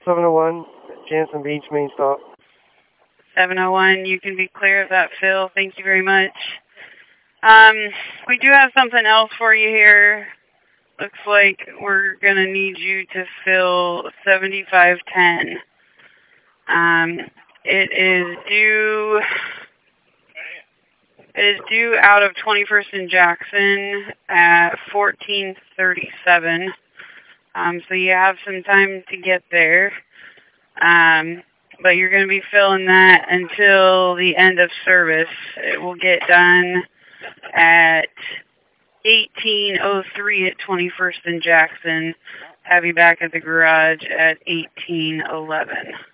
701, Jansen Beach, main stop. 701, you can be clear of that, Phil. Thank you very much. We do have something else for you here. Looks like we're going to need you to fill 7510. It is due out of 21st and Jackson at 14:37. So you have some time to get there. But you're going to be filling that until the end of service. It will get done at 18:03 at 21st and Jackson. Have you back at the garage at 18:11.